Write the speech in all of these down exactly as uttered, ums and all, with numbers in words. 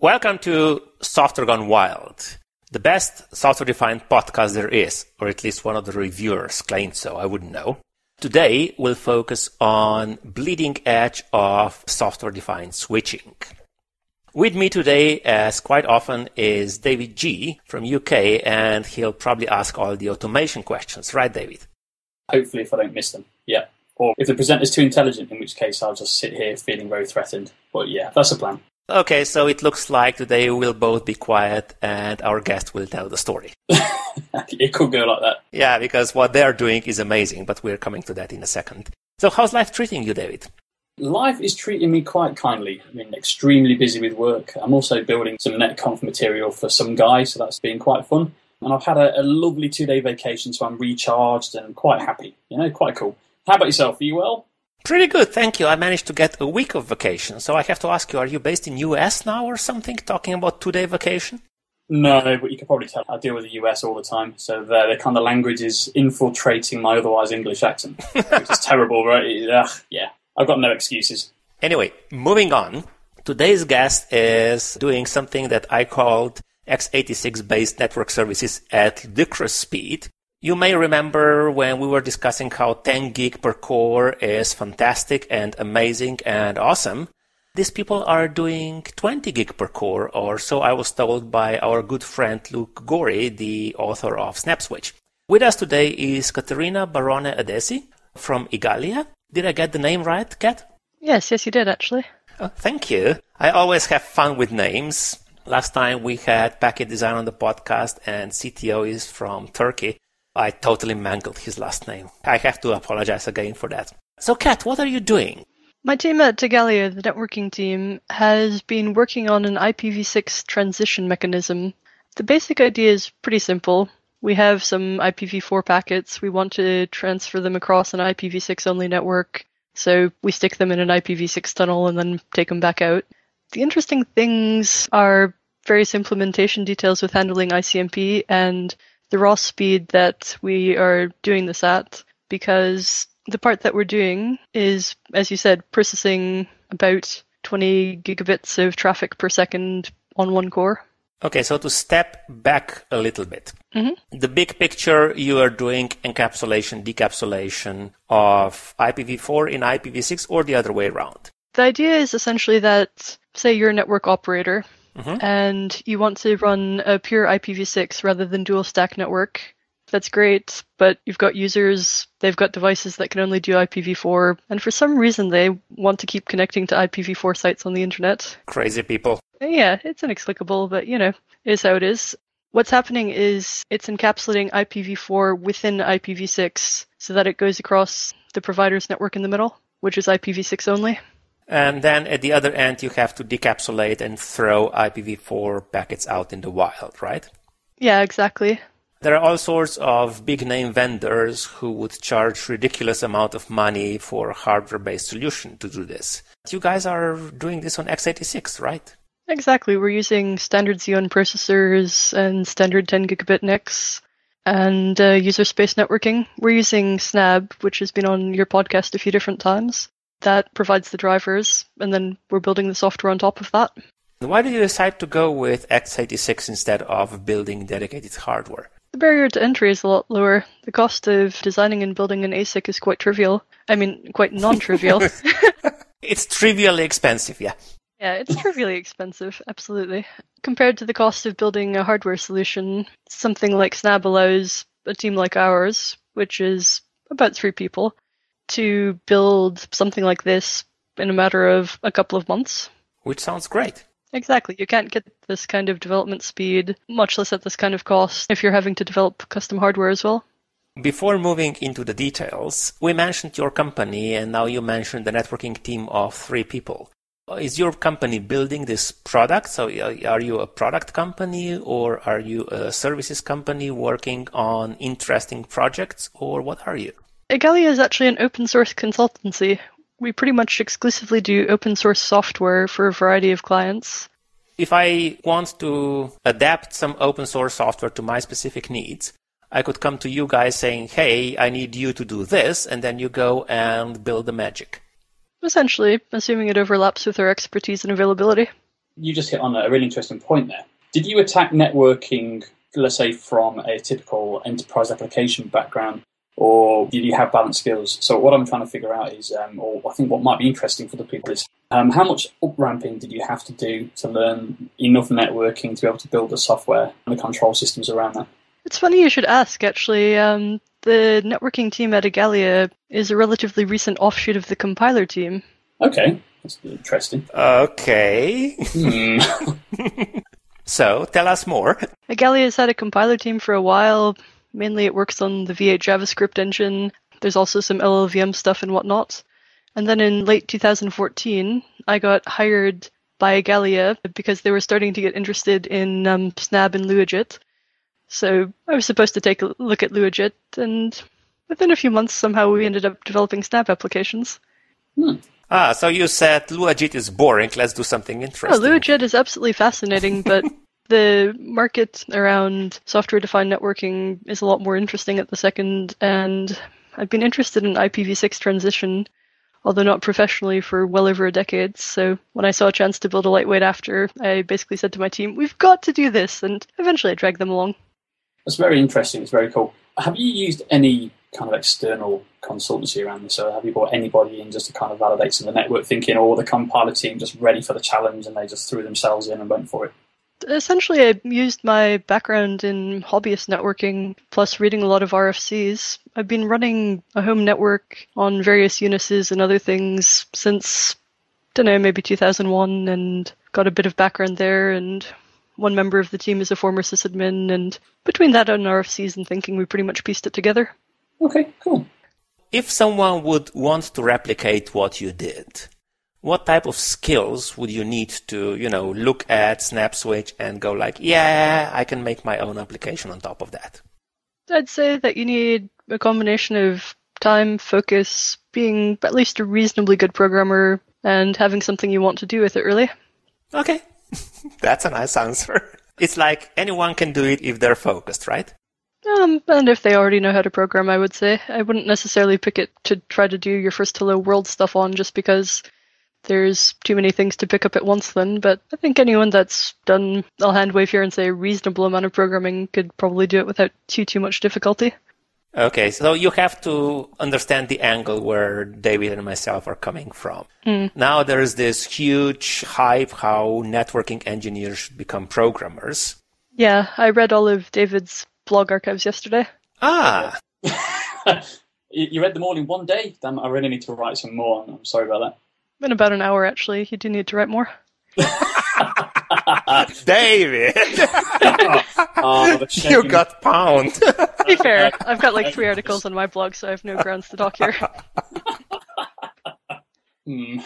Welcome to Software Gone Wild, the best software-defined podcast there is, or at least one of the reviewers claimed so, I wouldn't know. Today, we'll focus on bleeding edge of software-defined switching. With me today, as quite often, is David G. from U K, and he'll probably ask all the automation questions. Right, David? Hopefully, if I don't miss them. Yeah. Or if the presenter's too intelligent, in which case I'll just sit here feeling very threatened. But yeah, that's the plan. Okay, so it looks like today we'll both be quiet and our guest will tell the story. It could go like that. Yeah, because what they're doing is amazing, but we're coming to that in a second. So how's life treating you, David? Life is treating me quite kindly. I've been extremely busy with work. I'm also building some NetConf material for some guys, so that's been quite fun. And I've had a, a lovely two-day vacation, so I'm recharged and quite happy. You know, quite cool. How about yourself? Are you well? Pretty good, thank you. I managed to get a week of vacation, so I have to ask you, are you based in U S now or something, talking about two-day vacation? No, but you can probably tell I deal with the U S all the time, so the, the kind of language is infiltrating my otherwise English accent, which is terrible, right? Ugh, yeah, I've got no excuses. Anyway, moving on. Today's guest is doing something that I called x eighty-six-based network services at ludicrous speed. You may remember when we were discussing how ten gig per core is fantastic and amazing and awesome. These people are doing twenty gig per core, or so I was told by our good friend Luke Gorey, the author of SnapSwitch. With us today is Caterina Barone Adesi from Igalia. Did I get the name right, Kat? Yes, yes you did actually. Oh, thank you. I always have fun with names. Last time we had Packet Design on the podcast and C T O is from Turkey. I totally mangled his last name. I have to apologize again for that. So, Kat, what are you doing? My team at Igalia, the networking team, has been working on an I P v six transition mechanism. The basic idea is pretty simple. We have some I P v four packets. We want to transfer them across an I P v six only network. So we stick them in an I P v six tunnel and then take them back out. The interesting things are various implementation details with handling I C M P and the raw speed that we are doing this at, because the part that we're doing is, as you said, processing about twenty gigabits of traffic per second on one core. Okay, so to step back a little bit, mm-hmm. The big picture, you are doing encapsulation, decapsulation of I P v four in I P v six or the other way around. The idea is essentially that, say you're a network operator, mm-hmm. and you want to run a pure I P v six rather than dual stack network. That's great, but you've got users, they've got devices that can only do I P v four, and for some reason they want to keep connecting to I P v four sites on the internet. Crazy people. Yeah, it's inexplicable, but you know, it is how it is. What's happening is it's encapsulating I P v four within I P v six so that it goes across the provider's network in the middle, which is I P v six only. And then at the other end, you have to decapsulate and throw I P v four packets out in the wild, right? Yeah, exactly. There are all sorts of big-name vendors who would charge ridiculous amount of money for a hardware-based solution to do this. You guys are doing this on x eighty-six, right? Exactly. We're using standard Xeon processors and standard ten gigabit N I Cs and uh, user space networking. We're using Snab, which has been on your podcast a few different times. That provides the drivers, and then we're building the software on top of that. Why did you decide to go with x eighty-six instead of building dedicated hardware? The barrier to entry is a lot lower. The cost of designing and building an A S I C is quite trivial. I mean, quite non-trivial. It's trivially expensive, yeah. Yeah, it's trivially expensive, absolutely. Compared to the cost of building a hardware solution, something like Snab allows a team like ours, which is about three people, to build something like this in a matter of a couple of months. Which sounds great. Exactly. You can't get this kind of development speed, much less at this kind of cost, if you're having to develop custom hardware as well. Before moving into the details, we mentioned your company, and now you mentioned the networking team of three people. Is your company building this product? So are you a product company, or are you a services company working on interesting projects, or what are you? Igalia is actually an open source consultancy. We pretty much exclusively do open source software for a variety of clients. If I want to adapt some open source software to my specific needs, I could come to you guys saying, hey, I need you to do this, and then you go and build the magic. Essentially, assuming it overlaps with our expertise and availability. you just hit on a really interesting point there. Did you attack networking, let's say, from a typical enterprise application background, or did you have balanced skills? So what I'm trying to figure out is, um, or I think what might be interesting for the people is, um, how much up-ramping did you have to do to learn enough networking to be able to build the software and the control systems around that? It's funny you should ask, actually. Um, the networking team at Igalia is a relatively recent offshoot of the compiler team. Okay, that's interesting. Okay. Hmm. So, tell us more. Igalia has had a compiler team for a while. Mainly it works on the V eight JavaScript engine. There's also some L L V M stuff and whatnot. And then in late two thousand fourteen, I got hired by Igalia because they were starting to get interested in um, Snab and Luajit. So I was supposed to take a look at Luajit, and within a few months, somehow we ended up developing Snab applications. Hmm. Ah, so you said Luajit is boring. Let's do something Oh, interesting. Luajit is absolutely fascinating, but the market around software-defined networking is a lot more interesting at the second, and I've been interested in I P v six transition, although not professionally, for well over a decade. So when I saw a chance to build a lightweight after, I basically said to my team, we've got to do this, and eventually I dragged them along. That's very interesting. It's very cool. Have you used any kind of external consultancy around this? So have you brought anybody in just to kind of validate some of the network thinking, or the compiler team just ready for the challenge and they just threw themselves in and went for it? Essentially, I used my background in hobbyist networking, plus reading a lot of R F Cs. I've been running a home network on various Unisys and other things since, don't know, maybe two thousand one, and got a bit of background there, and one member of the team is a former sysadmin, and between that and R F Cs and thinking, we pretty much pieced it together. Okay, cool. If someone would want to replicate what you did, what type of skills would you need to, you know, look at SnapSwitch and go like, yeah, I can make my own application on top of that? I'd say that you need a combination of time, focus, being at least a reasonably good programmer, and having something you want to do with it, really. Okay, that's a nice answer. It's like anyone can do it if they're focused, right? Um, and if they already know how to program, I would say. I wouldn't necessarily pick it to try to do your first Hello World stuff on just because there's too many things to pick up at once then, but I think anyone that's done, I'll hand wave here and say, a reasonable amount of programming could probably do it without too, too much difficulty. Okay, so you have to understand the angle where David and myself are coming from. Mm. Now there's this huge hype how networking engineers should become programmers. Yeah, I read all of David's blog archives yesterday. Ah! You read them all in one day? Damn, I really need to write some more. I'm sorry about that. In about an hour, actually. You do need to write more. David! Oh, the You got pound. To be fair, I've got like three articles on my blog, so I have no grounds to talk here. Hmm.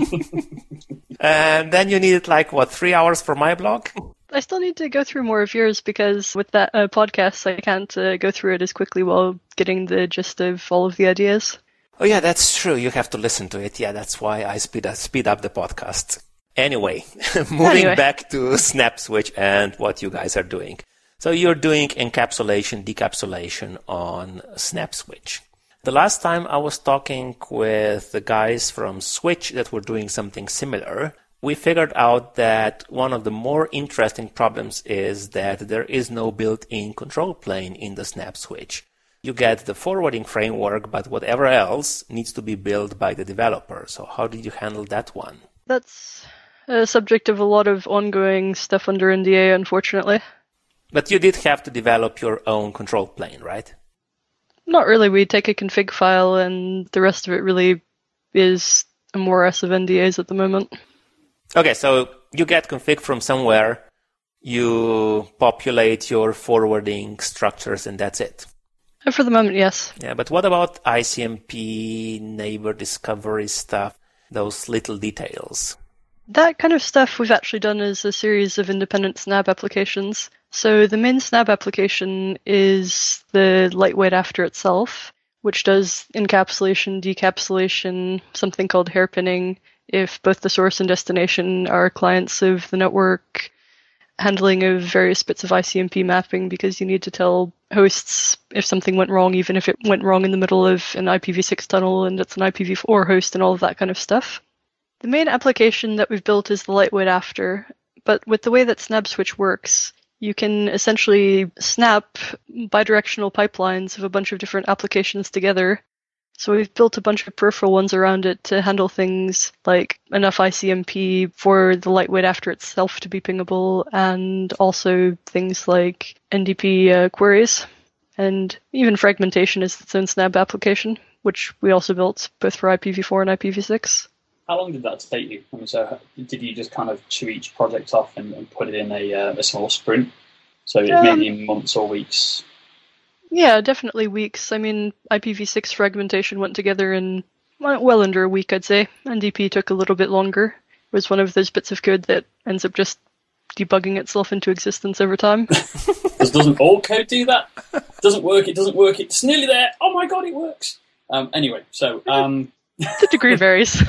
And then you needed like, what, three hours for my blog? I still need to go through more of yours because with that uh, podcast, I can't uh, go through it as quickly while getting the gist of all of the ideas. Oh yeah, that's true. You have to listen to it. Yeah, that's why I speed up, speed up the podcast. Anyway, moving Anyway. back to SnapSwitch and what you guys are doing. So you're doing encapsulation, decapsulation on SnapSwitch. The last time I was talking with the guys from Switch that were doing something similar, we figured out that one of the more interesting problems is that there is no built-in control plane in the SnapSwitch. You get the forwarding framework, but whatever else needs to be built by the developer. So how did you handle that one? That's a subject of a lot of ongoing stuff under N D A, unfortunately. But you did have to develop your own control plane, right? Not really. We take a config file, and the rest of it really is a morass of N D As at the moment. Okay, so you get config from somewhere, you populate your forwarding structures, and that's it. And for the moment, yes. Yeah, but what about I C M P, neighbor discovery stuff, those little details? That kind of stuff we've actually done as a series of independent Snap applications. So the main Snap application is the lightweight after itself, which does encapsulation, decapsulation, something called hairpinning, if both the source and destination are clients of the network, handling of various bits of I C M P mapping, because you need to tell hosts if something went wrong, even if it went wrong in the middle of an I P v six tunnel and it's an I P v four host and all of that kind of stuff. The main application that we've built is the lightweight after, But with the way that SnapSwitch works, you can essentially snap bidirectional pipelines of a bunch of different applications together. So we've built a bunch of peripheral ones around it to handle things like enough I C M P for the lightweight after itself to be pingable, and also things like N D P uh, queries. And even fragmentation is its own Snap application, which we also built both for I P v four and I P v six. How long did that take you? I mean, so did you just kind of chew each project off and, and put it in a, uh, a small sprint? So it Um, maybe in months or weeks? Yeah, definitely weeks. I mean, I P v six fragmentation went together in well well under a week, I'd say. N D P took a little bit longer. It was one of those bits of code that ends up just debugging itself into existence over time. Because doesn't all code do that? Doesn't work, it doesn't work, it's nearly there. Oh my god, it works! Um, anyway, so... Um, The degree varies.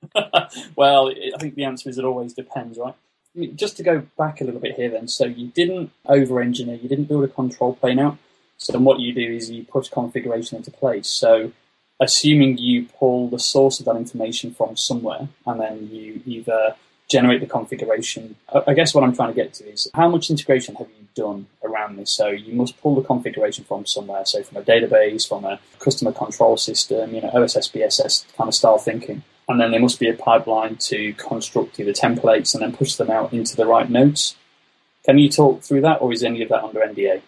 well, it, I think the answer is it always depends, right? I mean, just to go back a little bit here then, so you didn't over-engineer, you didn't build a control plane out. So then what you do is you push configuration into place. So assuming you pull the source of that information from somewhere, and then you either generate the configuration. I guess what I'm trying to get to is how much integration have you done around this? So you must pull the configuration from somewhere, so from a database, from a customer control system, you know, O S S B S S kind of style thinking. And then there must be a pipeline to construct either templates and then push them out into the right nodes. Can you talk through that, or is any of that under N D A?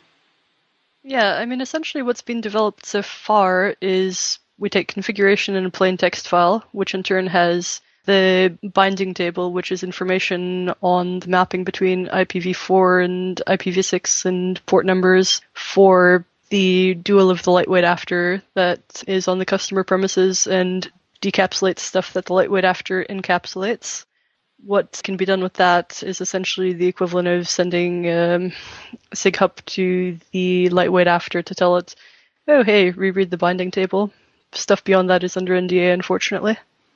Yeah, I mean, essentially what's been developed so far is we take configuration in a plain text file, which in turn has the binding table, which is information on the mapping between I P v four and I P v six and port numbers for the dual of the lightweight after that is on the customer premises and decapsulates stuff that the lightweight after encapsulates. What can be done with that is essentially the equivalent of sending um, SIGHUP to the lightweight after to tell it, oh, hey, reread the binding table. Stuff beyond that is under N D A, unfortunately.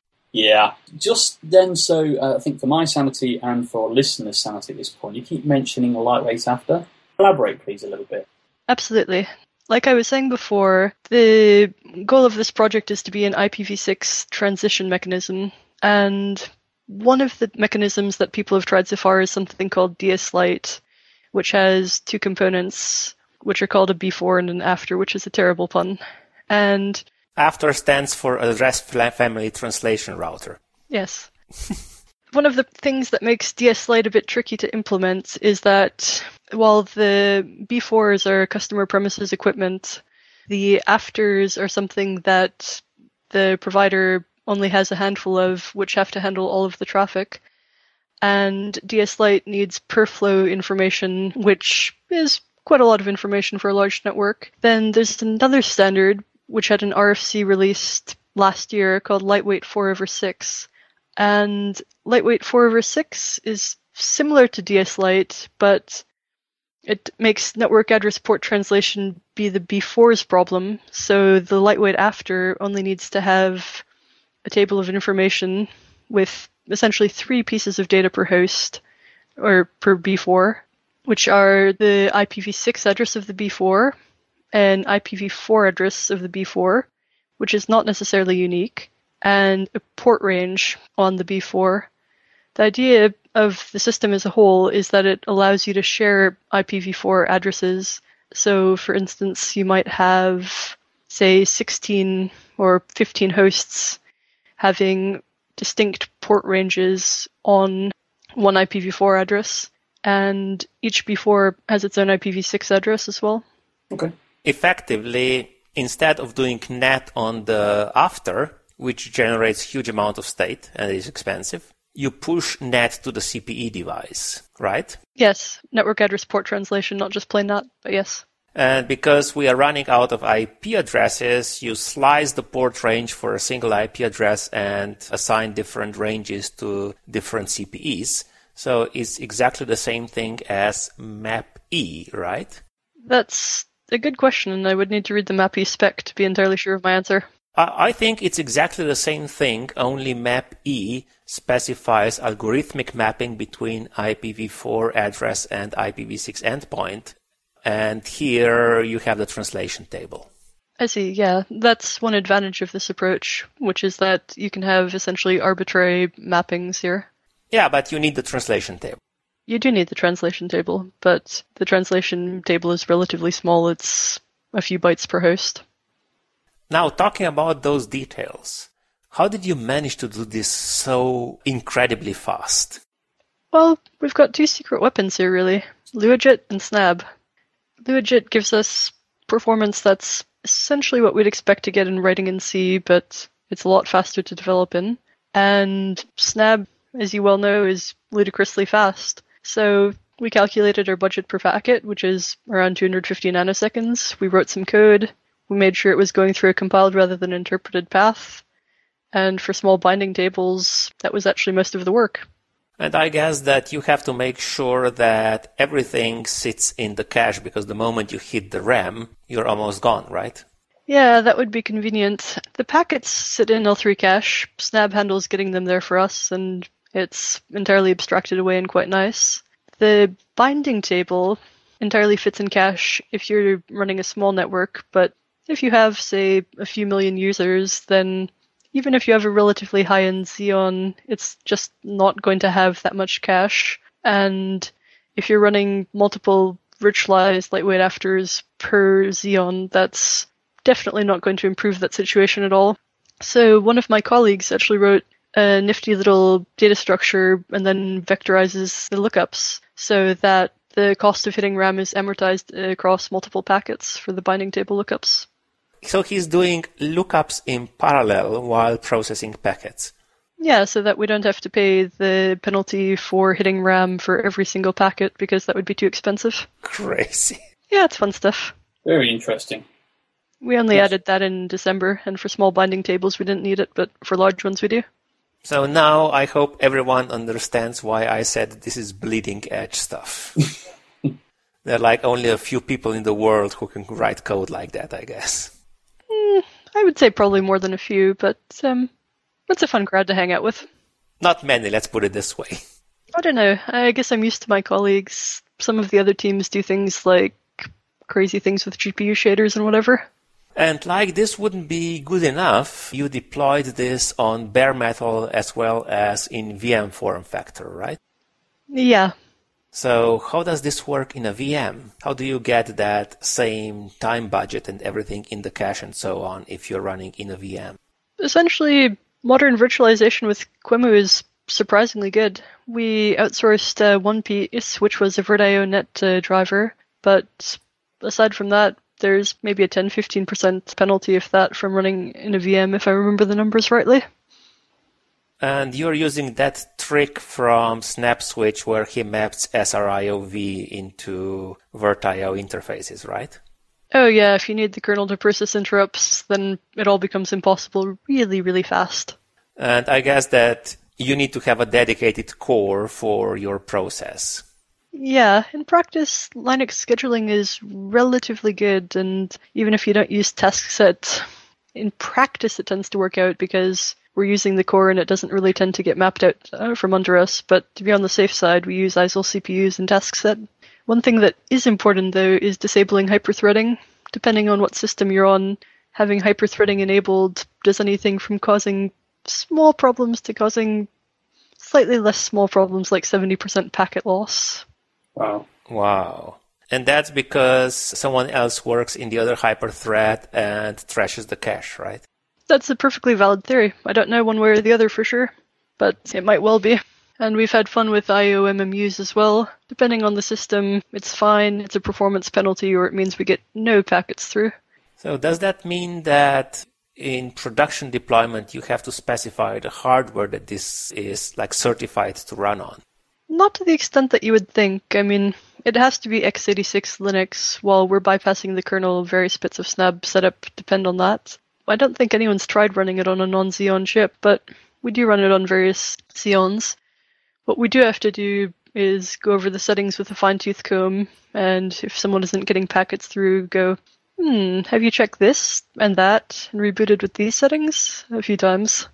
Yeah. Just then, so uh, I think for my sanity and for listeners' sanity at this point, you keep mentioning lightweight after. Elaborate, please, a little bit. Absolutely. Like I was saying before, the goal of this project is to be an I P v six transition mechanism, and one of the mechanisms that people have tried so far is something called DSLite, which has two components, which are called a before and an after, which is a terrible pun. And After stands for Address Family Translation Router. yes. One of the things that makes DSLite a bit tricky to implement is that while the B fours are customer premises equipment, the afters are something that the provider only has a handful of, which have to handle all of the traffic. And DSLite needs per flow information, which is quite a lot of information for a large network. Then there's another standard, which had an R F C released last year called Lightweight four over six. And Lightweight four over six is similar to DSLite, but it makes network address port translation be the B four's problem. So the lightweight after only needs to have a table of information with essentially three pieces of data per host, or per B four, which are the I P v six address of the B four, and I P v four address of the B four, which is not necessarily unique, and a port range on the B four. The idea of the system as a whole is that it allows you to share I P v four addresses. So, for instance, you might have, say, sixteen or fifteen hosts having distinct port ranges on one I P v four address, and each B four has its own I P v six address as well. Okay. Effectively, instead of doing net on the after, which generates huge amount of state and is expensive, you push net to the C P E device, right? Yes, network address port translation, not just plain NAT, but yes. And because we are running out of I P addresses, you slice the port range for a single I P address and assign different ranges to different C P Es. So it's exactly the same thing as MAP-E, right? That's a good question, and I would need to read the MAP-E spec to be entirely sure of my answer. I think it's exactly the same thing, only MAP-E specifies algorithmic mapping between I P v four address and I P v six endpoint. And here you have the translation table. I see, yeah. That's one advantage of this approach, which is that you can have essentially arbitrary mappings here. Yeah, but you need the translation table. You do need the translation table, but the translation table is relatively small. It's a few bytes per host. Now, talking about those details, how did you manage to do this so incredibly fast? Well, we've got two secret weapons here, really. Luajit and Snab. Luajit gives us performance that's essentially what we'd expect to get in writing in C, but it's a lot faster to develop in. And Snab, as you well know, is ludicrously fast. So we calculated our budget per packet, which is around two hundred fifty nanoseconds. We wrote some code. We made sure it was going through a compiled rather than interpreted path. And for small binding tables, that was actually most of the work. And I guess that you have to make sure that everything sits in the cache, because the moment you hit the RAM, you're almost gone, right? Yeah, that would be convenient. The packets sit in L three cache. Snab handles getting them there for us, and it's entirely abstracted away and quite nice. The binding table entirely fits in cache if you're running a small network, but if you have, say, a few million users, then even if you have a relatively high-end Xeon, it's just not going to have that much cache. And if you're running multiple virtualized lightweight afters per Xeon, that's definitely not going to improve that situation at all. So one of my colleagues actually wrote a nifty little data structure and then vectorizes the lookups so that the cost of hitting RAM is amortized across multiple packets for the binding table lookups. So he's doing lookups in parallel while processing packets. Yeah, so that we don't have to pay the penalty for hitting RAM for every single packet because that would be too expensive. Crazy. Yeah, it's fun stuff. Very interesting. We only Yes. added that in December, and for small binding tables we didn't need it, but for large ones we do. So now I hope everyone understands why I said this is bleeding edge stuff. There are like only a few people in the world who can write code like that, I guess. Mm, I would say probably more than a few, but um, it's a fun crowd to hang out with. Not many, let's put it this way. I don't know. I guess I'm used to my colleagues. Some of the other teams do things like crazy things with G P U shaders and whatever. And like this wouldn't be good enough, you deployed this on bare metal as well as in V M form factor, right? Yeah. So how does this work in a V M? How do you get that same time budget and everything in the cache and so on if you're running in a V M? Essentially, modern virtualization with Qemu is surprisingly good. We outsourced uh, one piece, which was a VirtIO Net uh, driver, but aside from that, there's maybe a ten to fifteen percent penalty, if that, from running in a V M, if I remember the numbers rightly. And you're using that trick from SnapSwitch where he maps S R I O V into VirtIO interfaces, right? Oh yeah, if you need the kernel to process interrupts, then it all becomes impossible really, really fast. And I guess that you need to have a dedicated core for your process. Yeah, in practice, Linux scheduling is relatively good, and even if you don't use taskset, in practice it tends to work out because we're using the core and it doesn't really tend to get mapped out uh, from under us. But to be on the safe side, we use I S O C P Us and taskset. One thing that is important, though, is disabling hyperthreading. Depending on what system you're on, having hyperthreading enabled does anything from causing small problems to causing slightly less small problems like seventy percent packet loss. Wow. Wow. And that's because someone else works in the other hyperthread and trashes the cache, right? That's a perfectly valid theory. I don't know one way or the other for sure, but it might well be. And we've had fun with I O M M Us as well. Depending on the system, it's fine, it's a performance penalty, or it means we get no packets through. So does that mean that in production deployment you have to specify the hardware that this is like certified to run on? Not to the extent that you would think. I mean, it has to be x eighty-six Linux. While we're bypassing the kernel, various bits of Snab setup depend on that. I don't think anyone's tried running it on a non-Xeon chip, but we do run it on various Xeons. What we do have to do is go over the settings with a fine-tooth comb, and if someone isn't getting packets through, go, hmm, have you checked this and that, and rebooted with these settings a few times.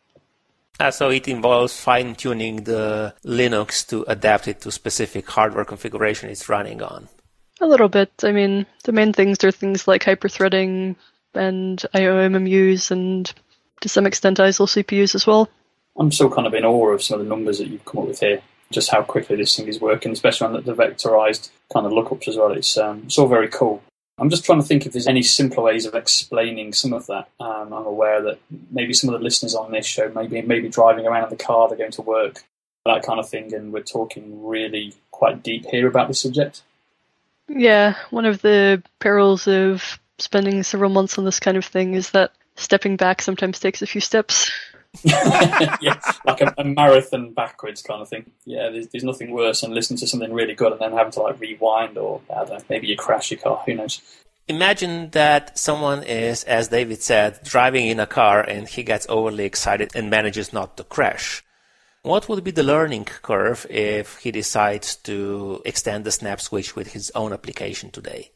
Ah, so it involves fine-tuning the Linux to adapt it to specific hardware configuration it's running on. A little bit. I mean, the main things are things like hyperthreading and I O M M Us and to some extent I S O C P Us as well. I'm still kind of in awe of some of the numbers that you've come up with here. just how quickly this thing is working, especially on the, the vectorized kind of lookups as well. It's, um, it's all very cool. I'm just trying to think if there's any simpler ways of explaining some of that. Um, I'm aware that maybe some of the listeners on this show maybe maybe driving around in the car, they're going to work, that kind of thing, and we're talking really quite deep here about this subject. Yeah, one of the perils of spending several months on this kind of thing is that stepping back sometimes takes a few steps. Yeah, like a, a marathon backwards kind of thing. Yeah, there's, there's nothing worse than listening to something really good and then having to like rewind, or I don't know, maybe you crash your car, who knows. Imagine that someone is, as David said, driving in a car and he gets overly excited and manages not to crash. What would be the learning curve if he decides to extend the snap switch with his own application today?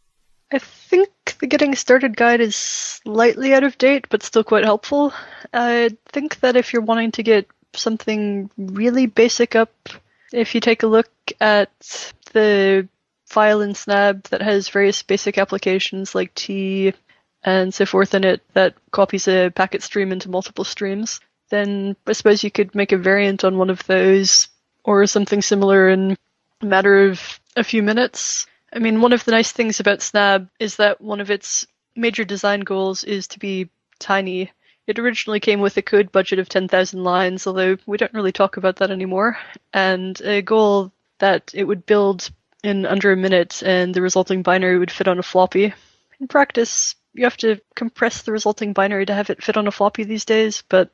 I think the Getting Started guide is slightly out of date, but still quite helpful. I think that if you're wanting to get something really basic up, if you take a look at the file in Snap that has various basic applications like T and so forth in it that copies a packet stream into multiple streams, then I suppose you could make a variant on one of those or something similar in a matter of a few minutes. I mean, one of the nice things about Snap is that one of its major design goals is to be tiny. It originally came with a code budget of ten thousand lines, although we don't really talk about that anymore, and a goal that it would build in under a minute and the resulting binary would fit on a floppy. In practice, you have to compress the resulting binary to have it fit on a floppy these days, but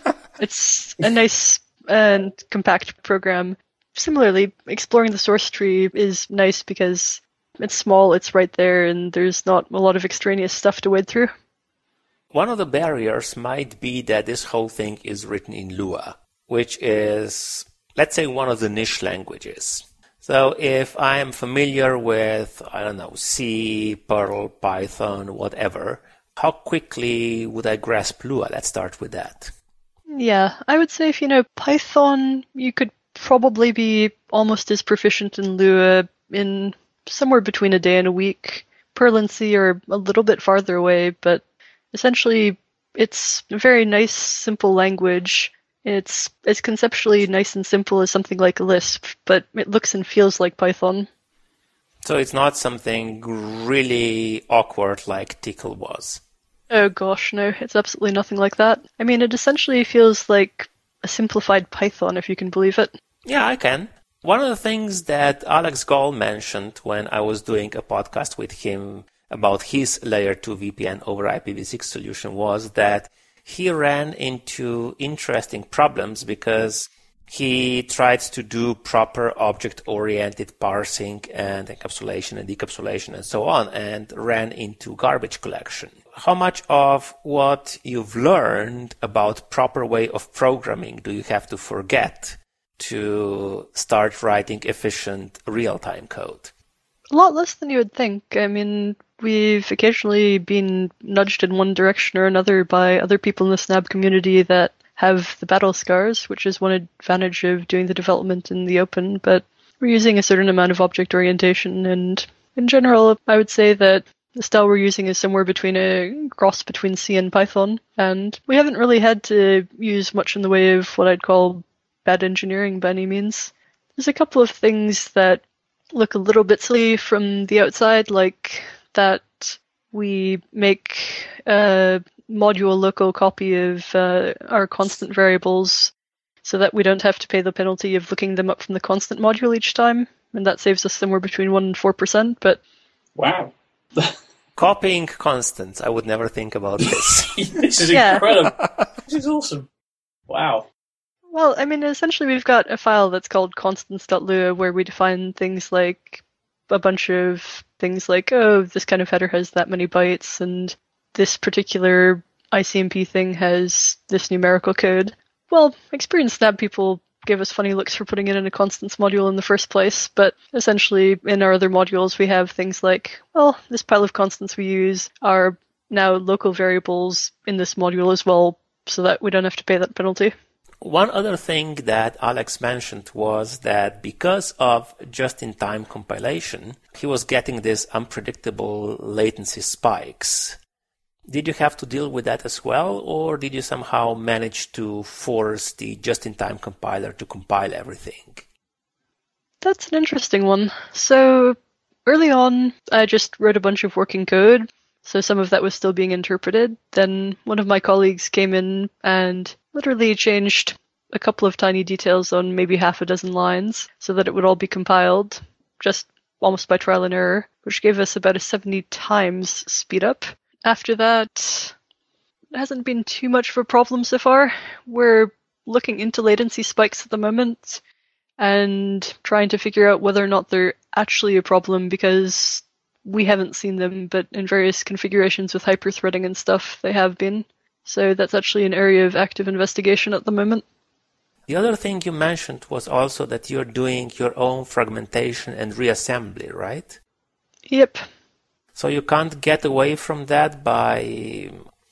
it's a nice and compact program. Similarly, exploring the source tree is nice because it's small, it's right there, and there's not a lot of extraneous stuff to wade through. One of the barriers might be that this whole thing is written in Lua, which is, let's say, one of the niche languages. So if I am familiar with, I don't know, C, Perl, Python, whatever, how quickly would I grasp Lua? Let's start with that. Yeah, I would say if you know Python, you could probably be almost as proficient in Lua in somewhere between a day and a week. Perl and C are a little bit farther away, but essentially it's a very nice, simple language. It's as conceptually nice and simple as something like Lisp, but it looks and feels like Python. So it's not something really awkward like Tcl was. Oh gosh, no, it's absolutely nothing like that. I mean, it essentially feels like a simplified Python, if you can believe it. Yeah, I can. One of the things that Alex Gall mentioned when I was doing a podcast with him about his layer two V P N over I P v six solution was that he ran into interesting problems because he tried to do proper object-oriented parsing and encapsulation and decapsulation and so on, and ran into garbage collection. How much of what you've learned about proper way of programming do you have to forget to start writing efficient real-time code? A lot less than you would think. I mean, we've occasionally been nudged in one direction or another by other people in the Snap community that have the battle scars, which is one advantage of doing the development in the open, but we're using a certain amount of object orientation, and in general, I would say that the style we're using is somewhere between a cross between C and Python, and we haven't really had to use much in the way of what I'd call bad engineering by any means. There's a couple of things that look a little bit silly from the outside, like that we make a module local copy of uh, our constant variables so that we don't have to pay the penalty of looking them up from the constant module each time, and that saves us somewhere between one and four percent, but... Wow. Copying constants. I would never think about this. This is Yeah. incredible. This is awesome. Wow. Well, I mean, essentially we've got a file that's called constants.lua where we define things like a bunch of things like, oh, this kind of header has that many bytes, and this particular I C M P thing has this numerical code. Well, experienced Snap people gave us funny looks for putting it in a constants module in the first place, but essentially in our other modules we have things like, well, this pile of constants we use are now local variables in this module as well, so that we don't have to pay that penalty. One other thing that Alex mentioned was that because of just-in-time compilation, he was getting these unpredictable latency spikes. Did you have to deal with that as well, or did you somehow manage to force the just-in-time compiler to compile everything? That's an interesting one. So early on, I just wrote a bunch of working code, so some of that was still being interpreted. Then one of my colleagues came in and literally changed a couple of tiny details on maybe half a dozen lines so that it would all be compiled, just almost by trial and error, which gave us about a seventy times speed up. After that, it hasn't been too much of a problem so far. We're looking into latency spikes at the moment and trying to figure out whether or not they're actually a problem, because we haven't seen them, but in various configurations with hyperthreading and stuff, they have been. So that's actually an area of active investigation at the moment. The other thing you mentioned was also that you're doing your own fragmentation and reassembly, right? Yep. So you can't get away from that by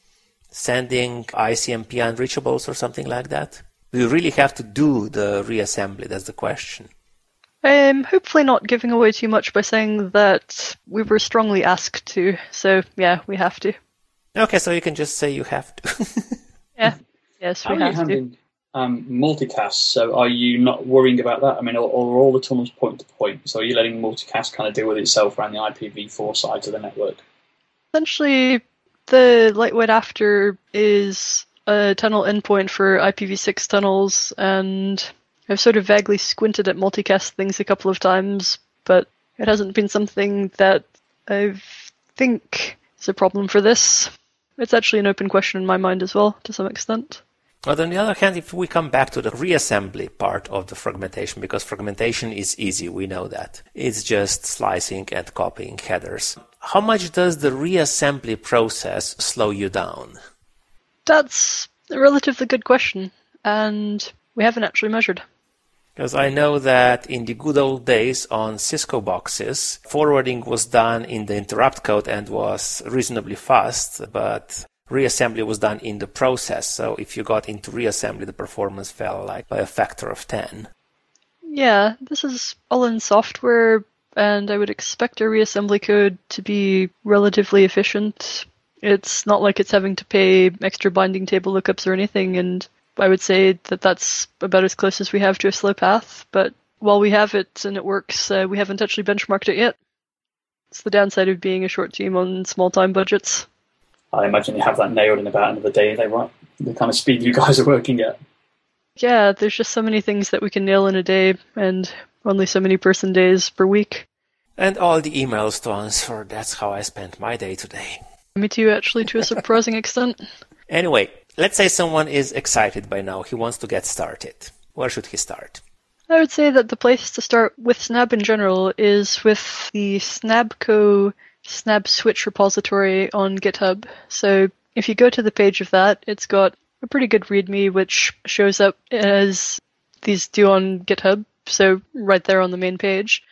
sending I C M P unreachables or something like that? Do you really have to do the reassembly? That's the question. I'm hopefully not giving away too much by saying that we were strongly asked to. So, yeah, we have to. Okay, so you can just say you have to. Yeah, yes, we How are you have to. handling um, multicast? So are you not worrying about that? I mean, are, are all the tunnels point to point? So are you letting multicast kind of deal with itself around the I P v four sides of the network? Essentially, the lightweight after is a tunnel endpoint for I P v six tunnels, and I've sort of vaguely squinted at multicast things a couple of times, but it hasn't been something that I think is a problem for this. It's actually an open question in my mind as well, to some extent. But on the other hand, if we come back to the reassembly part of the fragmentation, because fragmentation is easy, we know that. It's just slicing and copying headers. How much does the reassembly process slow you down? That's a relatively good question, and we haven't actually measured. Because I know that in the good old days on Cisco boxes, forwarding was done in the interrupt code and was reasonably fast, but reassembly was done in the process. So if you got into reassembly, the performance fell like by a factor of ten. Yeah, this is all in software, and I would expect our reassembly code to be relatively efficient. It's not like it's having to pay extra binding table lookups or anything, and I would say that that's about as close as we have to a slow path, but while we have it and it works, uh, we haven't actually benchmarked it yet. It's the downside of being a short team on small time budgets. I imagine you have that nailed in about another day, they right? The kind of speed you guys are working at. Yeah, there's just so many things that we can nail in a day, and only so many person days per week. And all the emails to answer, that's how I spent my day today. Me too, actually, to a surprising extent. Anyway, let's say someone is excited by now. He wants to get started. Where should he start? I would say that the place to start with Snab in general is with the Snabco Snab Switch repository on GitHub. So if you go to the page of that, it's got a pretty good README which shows up as these do on GitHub, so right there on the main page.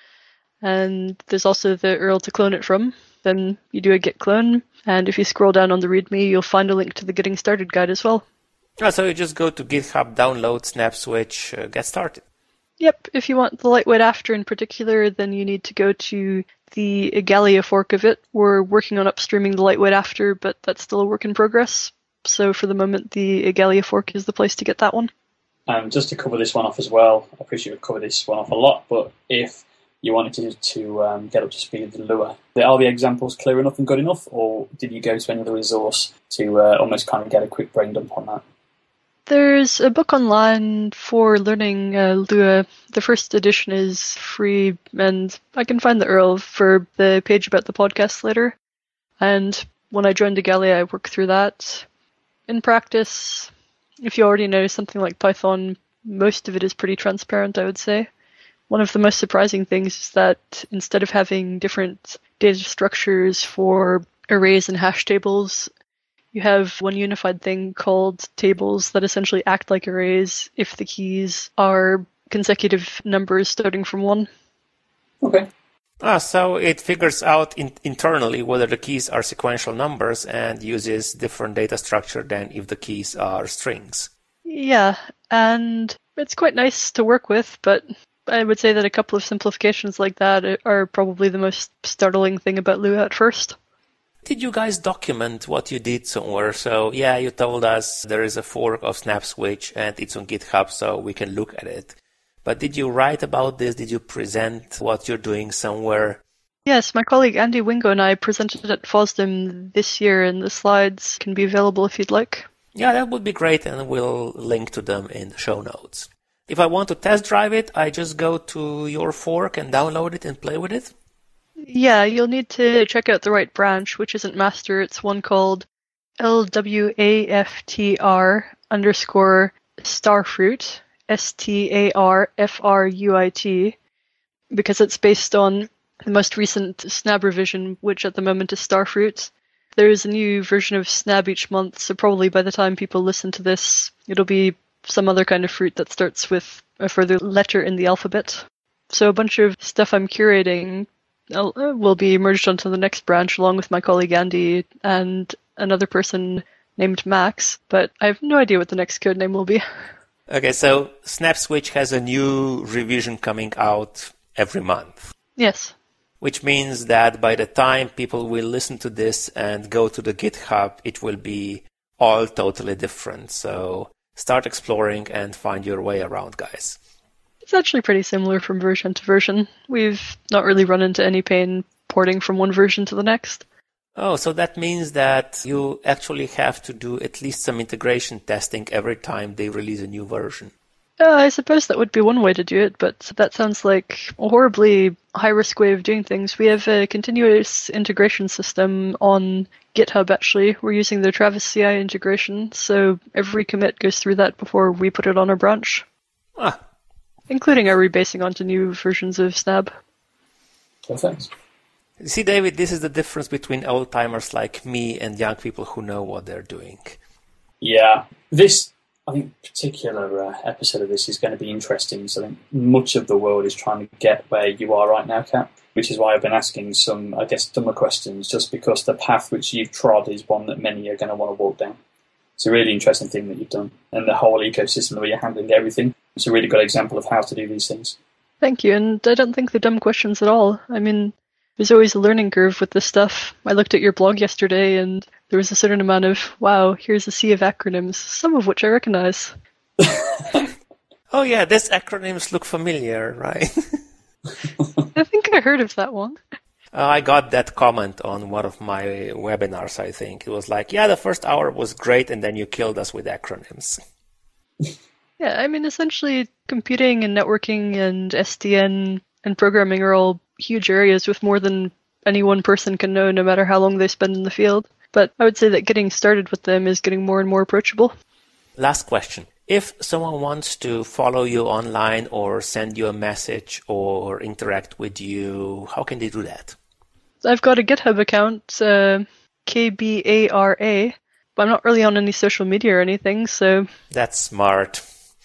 And there's also the U R L to clone it from. Then you do a git clone, and if you scroll down on the README, you'll find a link to the Getting Started guide as well. Oh, so you just go to GitHub, download Snab Switch, uh, get started. Yep, if you want the lightweight after in particular, then you need to go to the Igalia fork of it. We're working on upstreaming the lightweight after, but that's still a work in progress. So for the moment, the Igalia fork is the place to get that one. Um, just to cover this one off as well, I appreciate we've covered this one off a lot, but if you wanted to, to um, get up to speed with Lua, are the examples clear enough and good enough, or did you go to any other resource to uh, almost kind of get a quick brain dump on that? There's a book online for learning uh, Lua. The first edition is free, and I can find the U R L for the page about the podcast later. And when I joined Igalia, I worked through that. In practice, if you already know something like Python, most of it is pretty transparent, I would say. One of the most surprising things is that instead of having different data structures for arrays and hash tables, you have one unified thing called tables that essentially act like arrays if the keys are consecutive numbers starting from one. Okay. Ah, so it figures out in- internally whether the keys are sequential numbers and uses different data structure than if the keys are strings. Yeah, and it's quite nice to work with, but I would say that a couple of simplifications like that are probably the most startling thing about Lua at first. Did you guys document what you did somewhere? So, yeah, you told us there is a fork of SnapSwitch and it's on GitHub, so we can look at it. But did you write about this? Did you present what you're doing somewhere? Yes, my colleague Andy Wingo and I presented at FOSDEM this year, and the slides can be available if you'd like. Yeah, that would be great, and we'll link to them in the show notes. If I want to test drive it, I just go to your fork and download it and play with it? Yeah, you'll need to check out the right branch, which isn't master. It's one called L W A F T R underscore starfruit, S T A R F R U I T, because it's based on the most recent Snab revision, which at the moment is Starfruit. There is a new version of Snab each month, so probably by the time people listen to this, it'll be some other kind of fruit that starts with a further letter in the alphabet. So a bunch of stuff I'm curating will be merged onto the next branch along with my colleague Andy and another person named Max, but I have no idea what the next code name will be. Okay, so SnapSwitch has a new revision coming out every month. Yes. Which means that by the time people will listen to this and go to the GitHub, it will be all totally different. So start exploring and find your way around, guys. It's actually pretty similar from version to version. We've not really run into any pain porting from one version to the next. Oh, so that means that you actually have to do at least some integration testing every time they release a new version. Uh, I suppose that would be one way to do it, but that sounds like a horribly high-risk way of doing things. We have a continuous integration system on GitHub, actually. We're using the Travis C I integration, so every commit goes through that before we put it on our branch. Ah. Including our rebasing onto new versions of Snab. Perfect. See, David, this is the difference between old-timers like me and young people who know what they're doing. Yeah. This... I think particular uh, episode of this is going to be interesting. So I think much of the world is trying to get where you are right now, Kat, which is why I've been asking some, I guess, dumber questions, just because the path which you've trod is one that many are going to want to walk down. It's a really interesting thing that you've done. And the whole ecosystem, the way you're handling everything, it's a really good example of how to do these things. Thank you, and I don't think they're dumb questions at all. I mean, there's always a learning curve with this stuff. I looked at your blog yesterday and there was a certain amount of, wow, here's a sea of acronyms, some of which I recognize. Oh yeah, these acronyms look familiar, right? I think I heard of that one. Uh, I got that comment on one of my webinars, I think. It was like, yeah, the first hour was great and then you killed us with acronyms. Yeah, I mean, essentially computing and networking and S D N and programming are all huge areas with more than any one person can know, no matter how long they spend in the field. But I would say that getting started with them is getting more and more approachable. Last question. If someone wants to follow you online or send you a message or interact with you, how can they do that? I've got a GitHub account, uh, K B A R A, but I'm not really on any social media or anything, so... That's smart.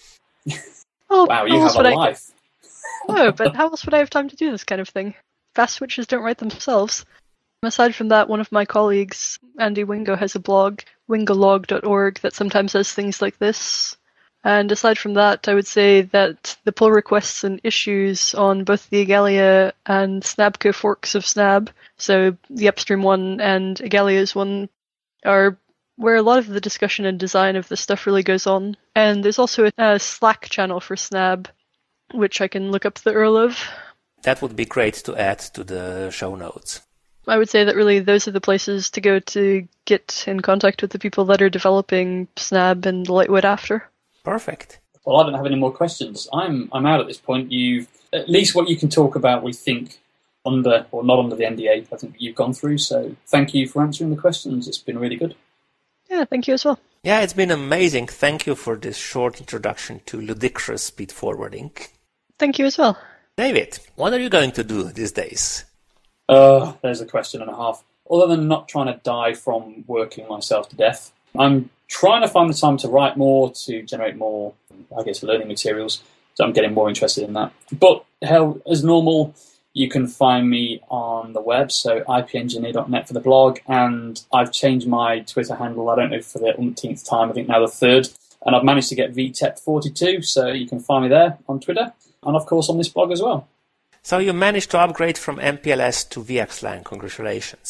Well, wow, you have a I... life. No, but how else would I have time to do this kind of thing? Fast switches don't write themselves. Aside from that, one of my colleagues, Andy Wingo, has a blog, wingolog dot org, that sometimes does things like this. And aside from that, I would say that the pull requests and issues on both the Igalia and Snabco forks of Snab, so the upstream one and Igalia's one, are where a lot of the discussion and design of this stuff really goes on. And there's also a, a Slack channel for Snab, which I can look up the U R L of. That would be great to add to the show notes. I would say that really those are the places to go to get in contact with the people that are developing Snab and Lightweight after. Perfect. Well, I don't have any more questions. I'm I'm out at this point. You've at least what you can talk about, we think, under or not under the N D A, I think you've gone through. So thank you for answering the questions. It's been really good. Yeah, thank you as well. Yeah, it's been amazing. Thank you for this short introduction to ludicrous speed forwarding. Thank you as well. David, what are you going to do these days? Uh, there's a question and a half. Other than not trying to die from working myself to death, I'm trying to find the time to write more, to generate more, I guess, learning materials. So I'm getting more interested in that. But hell, as normal, you can find me on the web, so I P engineer dot net for the blog, and I've changed my Twitter handle, I don't know, for the umpteenth time, I think now the third, and I've managed to get V T E P forty-two, so you can find me there on Twitter, and of course on this blog as well. So you managed to upgrade from M P L S to V X LAN. Congratulations.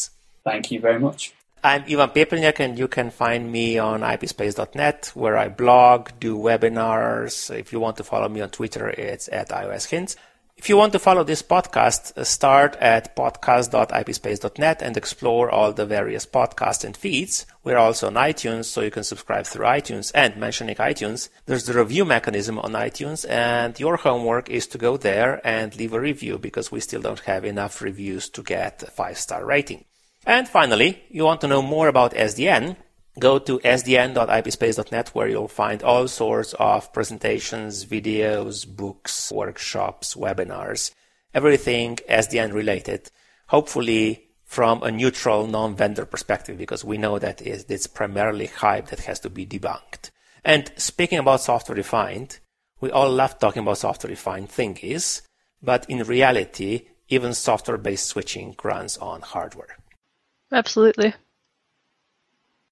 Thank you very much. I'm Ivan Pepelniak, and you can find me on I P space dot net, where I blog, do webinars. If you want to follow me on Twitter, it's at iOS Hints. If you want to follow this podcast, start at podcast dot I P space dot net and explore all the various podcasts and feeds. We're also on iTunes, so you can subscribe through iTunes. And mentioning iTunes, there's the review mechanism on iTunes, and your homework is to go there and leave a review, because we still don't have enough reviews to get a five-star rating. And finally, you want to know more about S D N, go to S D N dot I P space dot net, where you'll find all sorts of presentations, videos, books, workshops, webinars, everything S D N related, hopefully from a neutral, non-vendor perspective, because we know that it's primarily hype that has to be debunked. And speaking about software-defined, we all love talking about software-defined thingies, but in reality, even software-based switching runs on hardware. Absolutely.